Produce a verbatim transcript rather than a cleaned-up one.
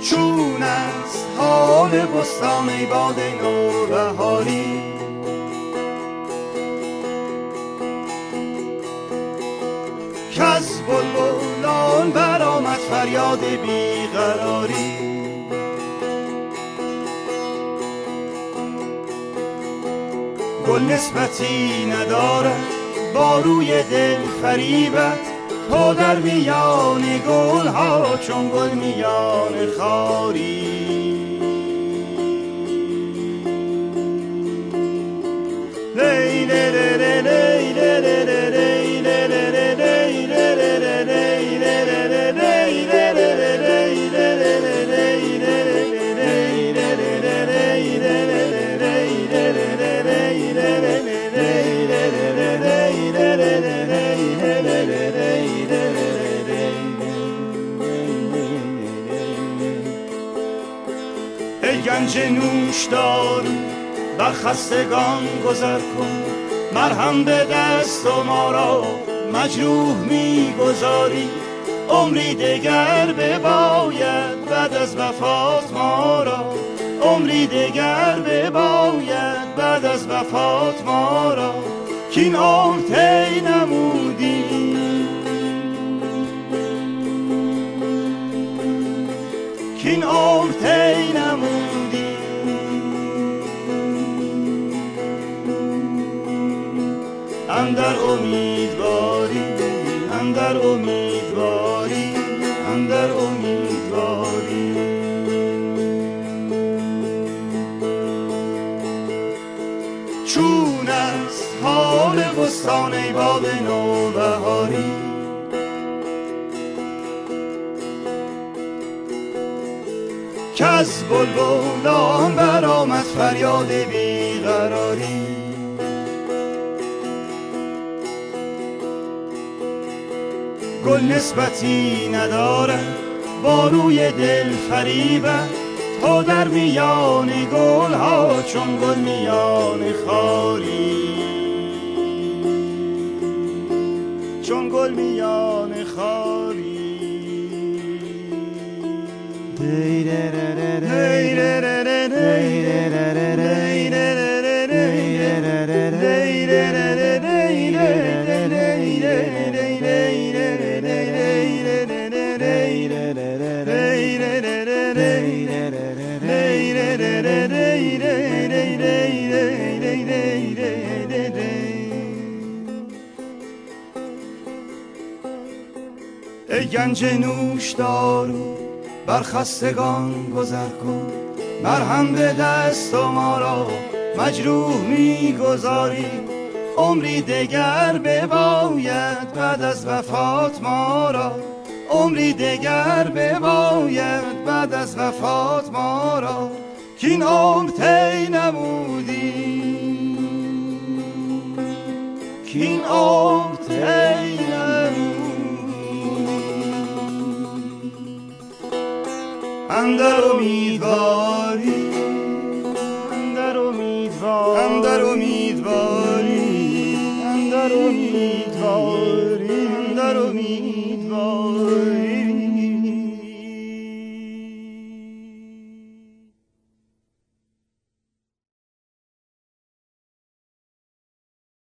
چون است حال بستان ای باد نوبهاری، کز بلبلان برآمد فریاد بیقراری. گل نسبتی ندارد با روی دل فریبت، تو در میان گل ها چون گل میان خاری. ای گنج نوشدار بر خستگان گذر کن، مرهم به دست و ما را مجروح میگذاری. عمری دگر بباید بعد از وفات ما را، عمری دگر بباید بعد از وفات ما را، کین عمر طی نمودی، کین عمر طی نمودی. اندر امیدواری، اندر امیدواری، اندر امیدواری. چون است حال بستان ای باد نوبهاری، کز بلبلان برآمد فریاد بیقراری. گل نسبتی ندارد با روی دل فریبت، تو در میان گل ها چون گل میان خاری، چون گل میان خاری. ای گنج نوشدار بر خستگان گذر کن، مرهم به دست و ما را مجروح میگذاری. عمری دگر بباید بعد از وفات ما را، عمری دگر بباید بعد از وفات ما را، کین عمر طی نمودی، کین عمر طی نمودی. اندر امیدواری،